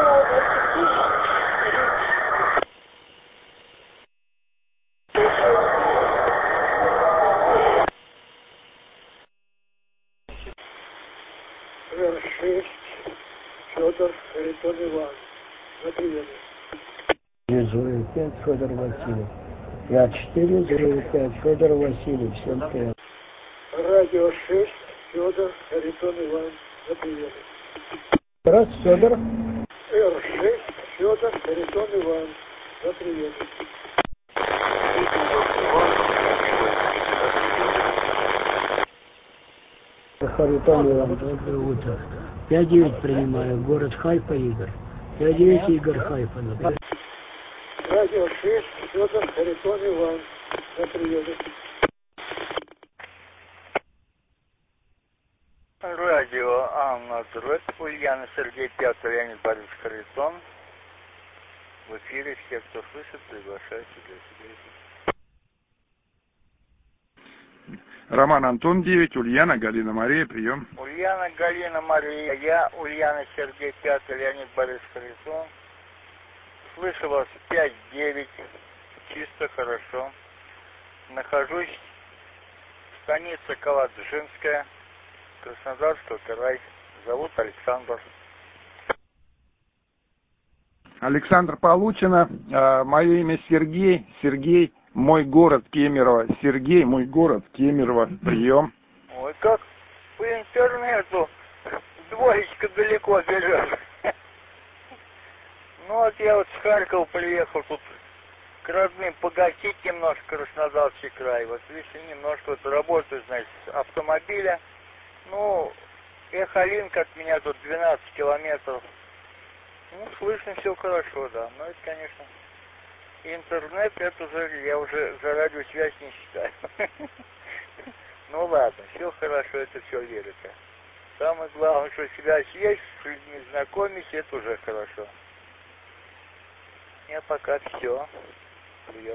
эр шесть Федор Харитон Иван. На приеме. Зоя пять Федор Василий. Я четыре Зоя пять Федор Василий. Всем привет. Радио шесть Федор Харитон Иван. На приеме. Раз, Федор. эр шесть Федор Харитон Иван. На приеме. Харитон Иван, доброе утро. пять девять принимаю. Город Хайфа, Игорь. пять девять Игорь Хайфа. Например. Радио шесть Федор Харитон Иван. На приеме. Радио Анна Дробь, Ульяна Сергей Пятый, Леонид Борис Харитон. В эфире все, кто слышит, приглашайте для себя. Роман Антон девять, Ульяна, Галина Мария, прием. Ульяна, Галина Мария, я, Ульяна Сергей Пятый, Леонид Борис Харитон. Слышу вас пять девять, чисто хорошо. Нахожусь в станице Каладжинская, Краснодарского края. Зовут Александр. Александр получено. А, мое имя Сергей. Сергей, мой город Кемерово. Сергей, мой город Кемерово. Прием. Ой, как по интернету двоечка далеко берет. Ну вот я вот с Харькова приехал тут к родным погасить немножко Краснодарский край. Вот видите, немножко вот работаю, значит, с автомобиля. Ну, Эхолинк от меня тут двенадцать километров. Ну, слышно все хорошо, да. Но это, конечно, интернет, это уже, я уже за радиосвязь не считаю. Ну ладно, все хорошо, это все верится. Самое главное, что связь есть, с людьми знакомить, это уже хорошо. Я пока все. Прием.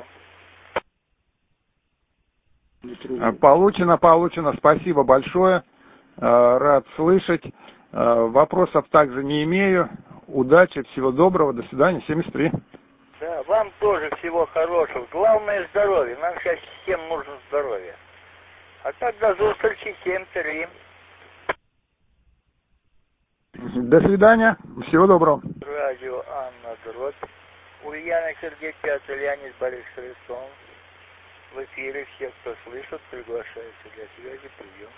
Получено, получено. Спасибо большое. Рад слышать. Вопросов также не имею. Удачи, всего доброго. До свидания. семьдесят три. Да, вам тоже всего хорошего. Главное здоровье. Нам сейчас всем нужно здоровье. А так до встречи. семь три. До свидания. Всего доброго. Радио Анна Дрот. Ульяна Сергей Пятый, Леонид Борис Христов. В эфире все, кто слышит, приглашаются для связи. Прием.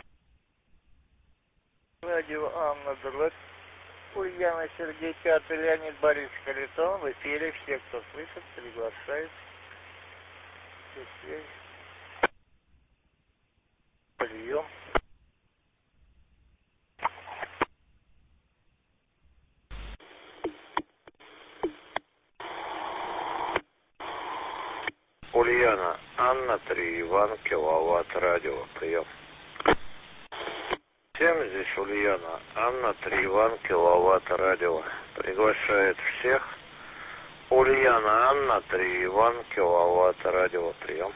Радио Анна Дрот. Ульяна Сергей Пятый, Леонид Борис Христов. В эфире все, кто слышит, приглашаются для связи. Прием. Ульяна, Анна, три, Иван, киловатт, радио, прием. Всем здесь Ульяна, Анна, три, Иван, киловатт, радио. Приглашает всех. Ульяна, Анна, три, Иван, киловатт, радио, прием.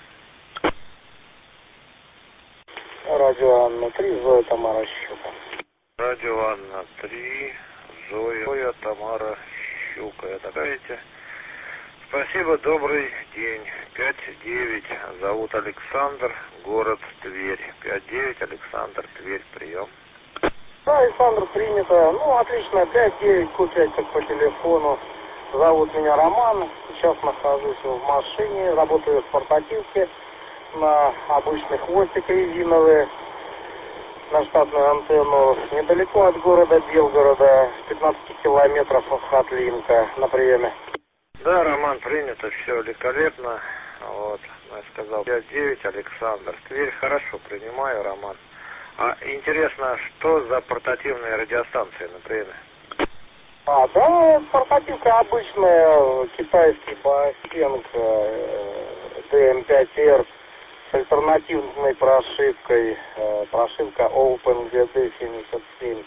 Радио Анна, три, Зоя, Тамара, Щука. Радио Анна, три, Зоя, Зоя, Тамара, Щука. Это говорите? Спасибо, добрый день. пять девять. Зовут Александр, город Тверь. пять девять, Александр, Тверь, прием. Да, Александр, принято. Ну, отлично, пять девять, Q пять, как по телефону. Зовут меня Роман. Сейчас нахожусь в машине, работаю в портативке на обычный хвостик резиновый, на штатную антенну. Недалеко от города Белгорода, пятнадцать километров от Хатлинка, на приеме. Да, Роман, принято, все великолепно. Вот, я сказал, пять девять, Александр. Тверь, хорошо, принимаю, Роман. А интересно, что за портативные радиостанции на приеме? А, да, портативка обычная, китайский Басенг ди эм пять эр с альтернативной прошивкой, прошивка OpenGD семьдесят семь.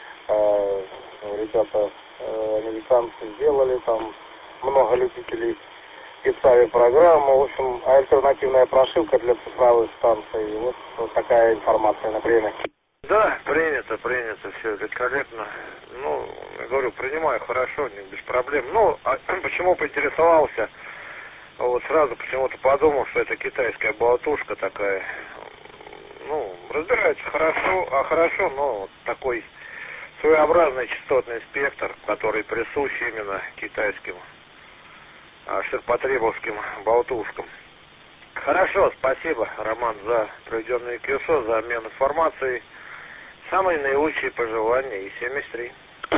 Ребята, американцы сделали там. Много любителей писали программу. В общем, альтернативная прошивка для цифровых станций. Вот, вот такая информация на время. Да, принято, принято, все великолепно. Ну, я говорю, принимаю хорошо, не без проблем. Ну, а почему поинтересовался? Вот сразу почему-то подумал, что это китайская болтушка такая. Ну, разбирается хорошо, а хорошо, но вот такой своеобразный частотный спектр, который присущ именно китайским ширпотребовским болтушкам. Хорошо, спасибо, Роман, за проведенные КСО, за обмен информацией. Самые наилучшие пожелания и семьдесят три.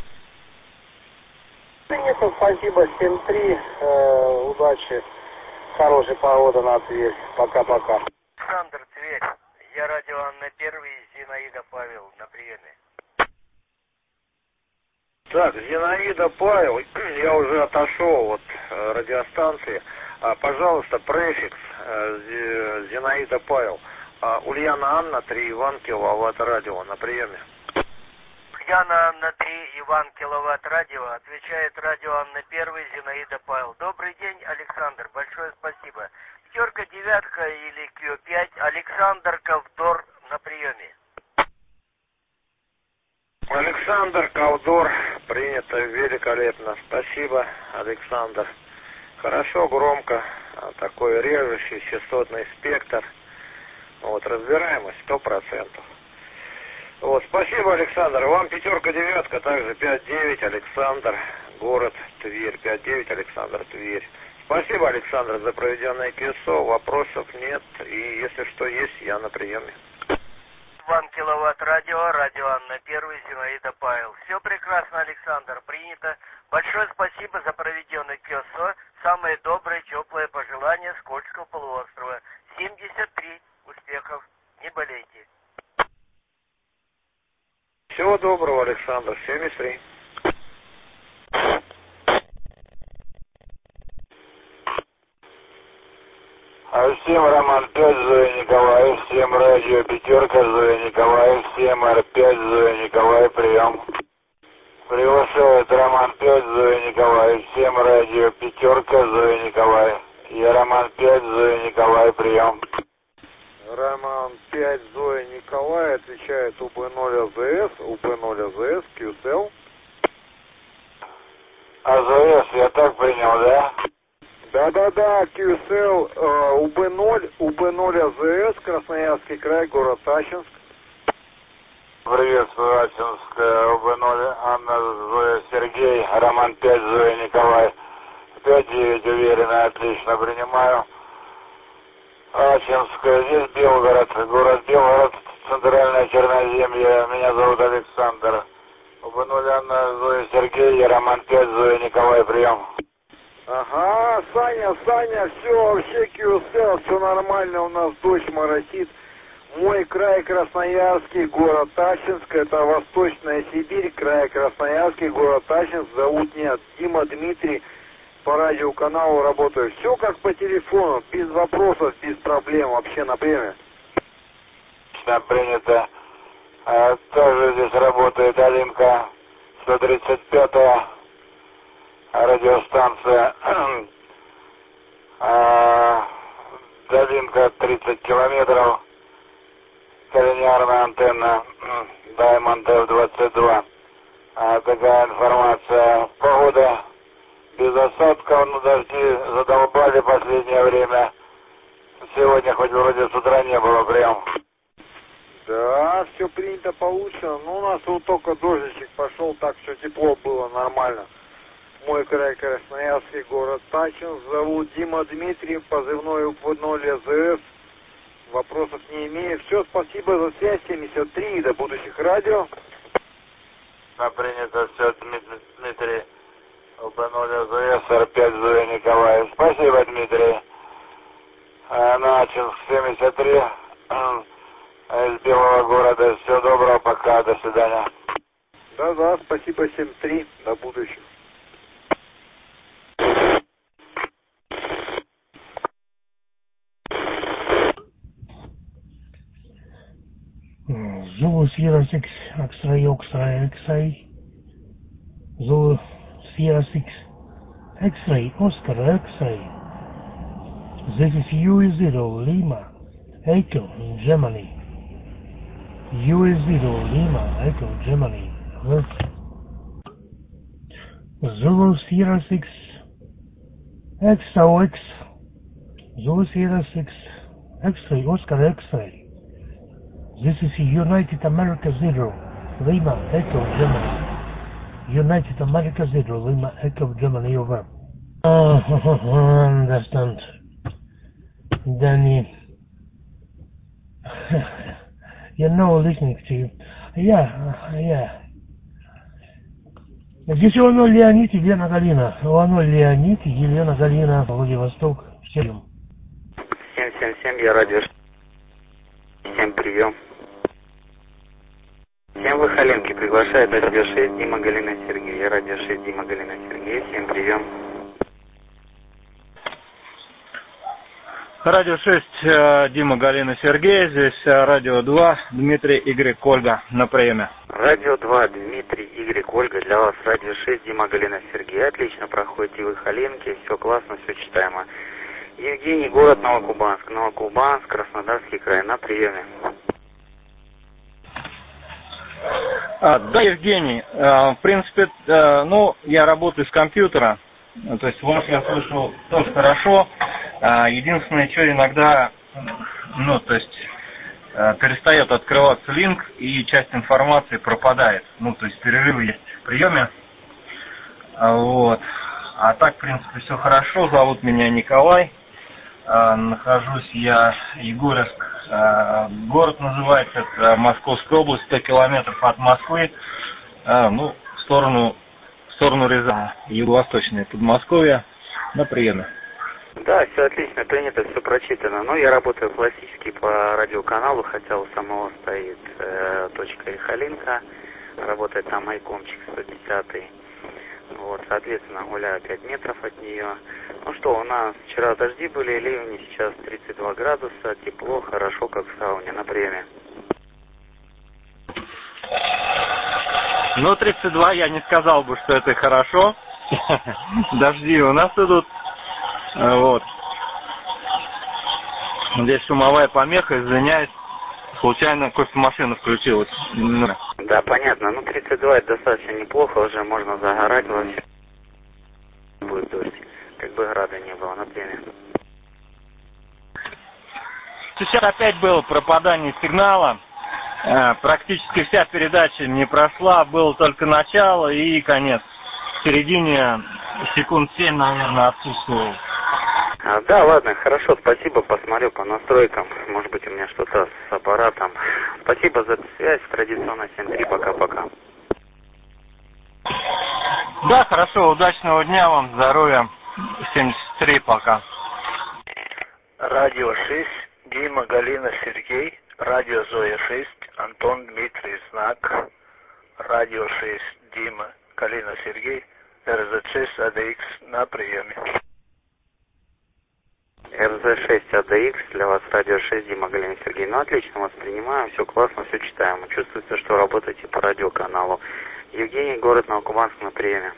Принято, спасибо, семь три. Э, удачи, хорошей погоды на Тверь. Пока-пока. Александр, Тверь. Я радио Анна Первый, Зинаида Павел на приеме. Так, Зинаида Павел, я уже отошел от э, радиостанции. А, пожалуйста, префикс э, Зинаида Павел. А, Ульяна Анна, три, Иван, киловатт, радио на приеме. Ульяна Анна, три, Иван, киловатт, радио. Отвечает радио Анна Первый, Зинаида Павел. Добрый день, Александр, большое спасибо. Пятерка, девятка или Q пять, Александр Ковдор на приеме. Александр Ковдор, принято великолепно. Спасибо, Александр. Хорошо, громко, такой режущий частотный спектр. Вот, разбираемость сто процентов. Вот, спасибо, Александр. Вам пятерка, девятка, также пять девять, Александр, город Тверь. пять девять, Александр, Тверь. Спасибо, Александр, за проведенное КСО. Вопросов нет. И если что есть, я на приеме. Иван, киловатт, радио, радио Анна Первый, Зинаида Павел. Все прекрасно, Александр, принято. Большое спасибо за проведенный КСО. Самые добрые, теплые пожелания с Кольского полуострова. семьдесят три. Успехов. Не болейте. Всего доброго, Александр. семьдесят три. А всем, Роман, пять, Зоя Николаев, всем семь радио пятерка, Зоя Николаев, семь эр пять, Зоя Николаев, прием. Приглашает Роман пять, Зоя Николаев, семь радио пятерка, Зоя Николаев. Я Роман пять, Зоя Николаев, прием. Роман пять, Зоя Николай, отвечает У Б ноль А З С, У Б ноль А З С, Q S L. А З С я так принял, да? Да-да-да, Q S L, э, У Б ноль, У Б ноль А З С, Красноярский край, город Ачинск. Приветствую, Ачинск, У Б ноль, Анна, Зоя, Сергей, Роман пять, Зоя Николай. пять девять, уверенно, отлично принимаю. Ачинск, здесь Белгород, город Белгород, центральное Черноземье, меня зовут Александр. У Б ноль, Анна, Зоя, Сергей, Роман пять, Зоя Николай, прием. Ага, Саня, Саня, все, вообще Q S L, все нормально, у нас дождь моросит. Мой край Красноярский, город Ачинск, это Восточная Сибирь, край Красноярский, город Ачинск, зовут меня Дима Дмитрий, по радиоканалу работаю. Все как по телефону, без вопросов, без проблем, вообще на время. Принято. А, также здесь работает Алинка, сто тридцать пятая радиостанция. а, Долинка тридцать километров. Коллинарная антенна Diamond эф двадцать два. А, такая информация. Погода без осадков, но дожди задолбали в последнее время. Сегодня хоть вроде с утра не было прям. Да, все принято, получено. Ну, у нас вот только дождичек пошел, так все тепло было, нормально. Мой край Красноярский, город Ачинск, зовут Дима Дмитрий, позывной У Б ноль А З С. Вопросов не имею. Все, спасибо за связь, семьдесят три, до будущих радио. А принято все, Дмитрий, У Б ноль А З С, Р пять, Зоя Николаев. Спасибо, Дмитрий. А, на Ачинск семьдесят три, из Белого города. Всего доброго, пока, до свидания. Да-да, спасибо, семь три, до будущих. Zulu Sierra six, X-ray, X-ray, X-ray. Zulu Sierra six, X-ray, Oscar, X-ray. This is U zero, Lima, Echo, Germany. U zero, Lima, Echo, Germany. Zulu Sierra six, X O X. Zulu Sierra six, X-ray, Oscar, X-ray. This is United America Zero, Lima, Echo, Germany. United America Zero, Lima, Echo, Germany, over. Oh, understand. Danny. You know, listening to you. Yeah, yeah. Здесь Иванов Леонид и Елена Галина. Иванов Леонид и Елена Галина, Владивосток. Всем. семь семь семь, я радио. Всем прием. Всем Выхоленки приглашает радио шесть Дима Галина Сергей. Я радио шесть Дима Галина Сергей. Всем прием. Радио шесть Дима Галина Сергей. Здесь радио два Дмитрий Игорь Ольга на приеме. Радио два Дмитрий Игорь Ольга. Для вас радио шесть Дима Галина Сергей. Отлично проходите Выхоленки. Все классно, все читаемо. Евгений, город Новокубанск. Новокубанск, Краснодарский край, на приеме. А, да, Евгений, а, в принципе, а, ну, я работаю с компьютера, то есть вас я слышу тоже хорошо. А, единственное, что иногда, ну, то есть а, перестает открываться линк и часть информации пропадает. Ну, то есть перерывы есть в приеме. А, вот. А так, в принципе, все хорошо. Зовут меня Николай. А, нахожусь я Егорьевск. А, город называется, это Московская область, сто километров от Москвы. А, ну, в сторону, в сторону Рязани, юго-восточное Подмосковье, на приеме. Да, все отлично, принято, все прочитано. Но я работаю классически по радиоканалу, хотя у самого стоит э, точка Ихалинка. Работает там Айкомчик сто десятый. Вот, соответственно, гуляю пять метров от нее. Ну что, у нас вчера дожди были, ливни, сейчас тридцать два градуса, тепло, хорошо, как в сауне на приеме. Ну, тридцать два я не сказал бы, что это хорошо. Дожди у нас идут. Вот. Здесь шумовая помеха, извиняюсь. Случайно кофемашина включилась. Да, понятно. Ну, тридцать два это достаточно неплохо, уже можно загорать вообще. Будет дождь. Как бы града не было на теме. Сейчас опять было пропадание сигнала. Практически вся передача не прошла, было только начало и конец. В середине секунд семь, наверное, отсутствовал. А, да, ладно, хорошо, спасибо, посмотрю по настройкам. Может быть, у меня что-то с аппаратом. Спасибо за связь, традиционно семь три, пока-пока. Да, хорошо, удачного дня вам, здоровья. семьдесят три, пока. Радио шесть, Дима, Галина, Сергей. Радио Зоя шесть, Антон, Дмитрий, Знак. Радио шесть, Дима, Галина, Сергей. эр зет шесть а дэ икс на приеме. эр зет шесть а дэ икс, для вас радио шесть, Дима, Галина, Сергей. Ну, отлично вас принимаем, все классно, все читаемо. Чувствуется, что работаете по радиоканалу. Евгений, город Новокубанск, на приеме.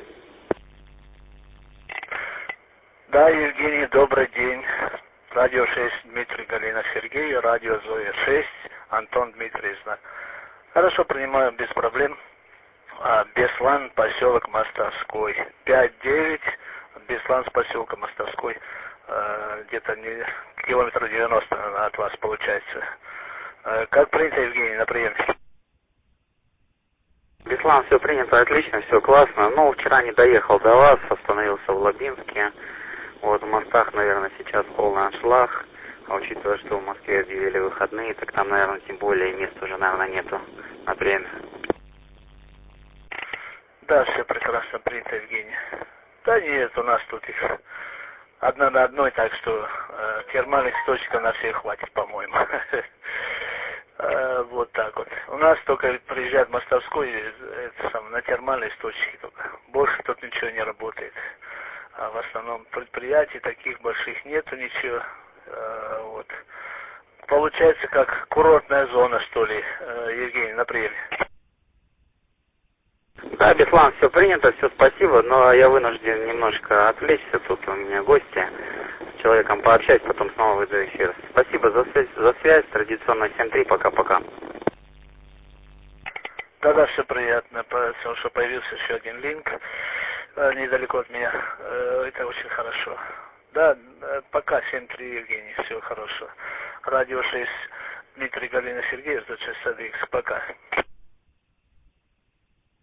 Да, Евгений, добрый день. Радио шесть, Дмитрий, Галина, Сергей. Радио Зоя шесть, Антон, Дмитрий, Знак. Хорошо, принимаю без проблем. А, Беслан, поселок Мостовской. пять девять, Беслан с поселка Мостовской. А, где-то не, километр девяносто от вас получается. А, как принято, Евгений, на приеме? Беслан, все принято, отлично, все классно. Ну, вчера не доехал до вас, остановился в Лабинске. Вот, в мостах, наверное, сейчас полный аншлаг. А учитывая, что в Москве объявили выходные, так там, наверное, тем более мест уже, наверное, нету на приеме. Да, все прекрасно принято, Евгений. Да нет, у нас тут их одна на одной, так что э, термальных источников на всех хватит, по-моему. э, вот так вот. У нас только приезжает Мостовской, это сам, на термальные источники только. Больше тут ничего не работает. А в основном предприятий таких больших нету ничего. Э, вот. Получается как курортная зона, что ли, э, Евгений, на приеме. Да, Беслан, все принято, все спасибо, но я вынужден немножко отвлечься, тут у меня гости, с человеком пообщаюсь, потом снова выйду в эфир. Спасибо за связь, за связь, традиционно семь три, пока-пока. Да-да, все приятно, потому что появился еще один линк недалеко от меня, это очень хорошо. Да, пока семь три, Евгений, всего хорошего. Радио шесть, Дмитрий, Галина, Сергей, эр зет шесть а дэ икс, пока.